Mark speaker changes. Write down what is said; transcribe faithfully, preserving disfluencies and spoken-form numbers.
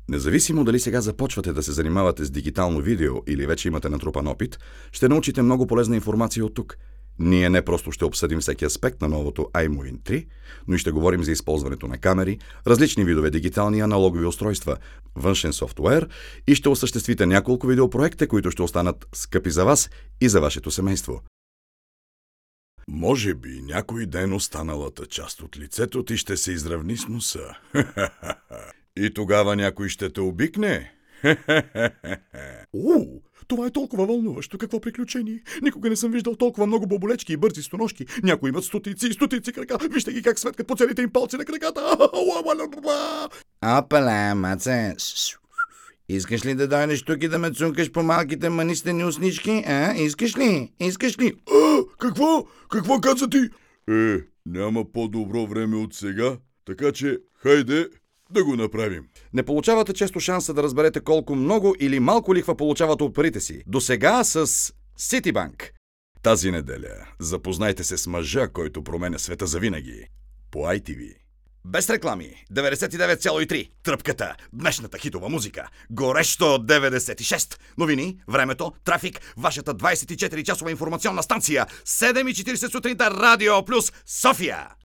Speaker 1: Независимо дали сега започвате да се занимавате с дигитално видео или вече имате натрупан опит, ще научите много полезна информация от тук. Ние не просто ще обсъдим всеки аспект на новото iMovin три, но и ще говорим за използването на камери, различни видове дигитални и аналогови устройства, външен софтуер и ще осъществите няколко видеопроекта, които ще останат скъпи за вас и за вашето семейство.
Speaker 2: Може би някой ден останалата част от лицето ти ще се изравни с носа. И тогава някой ще те обикне. О, това е толкова вълнуващо. Какво приключение? Никога не съм виждал толкова много боболечки и бързи стоножки. Някои имат стотици и стотици крака. Вижте ги как светкат по целите им палци на краката.
Speaker 3: Опала, маце. Искаш ли да дойдеш тук и да ме цункаш по малките манистени уснички, а? Искаш ли? Искаш ли?
Speaker 2: А, какво? Какво каза ти? Е, няма по-добро време от сега, така че хайде да го направим.
Speaker 1: Не получавате често шанса да разберете колко много или малко лихва получавате от парите си. До сега с Citibank.
Speaker 2: Тази неделя запознайте се с мъжа, който променя света завинаги. По ай ти ви.
Speaker 1: Без реклами. деветдесет и девет цяло и три. Тръпката. Днешната хитова музика. Горещо деветдесет и шест. Новини, времето, трафик, вашата двадесет и четири часова информационна станция. седем и четиридесет сутринта Радио Плюс София.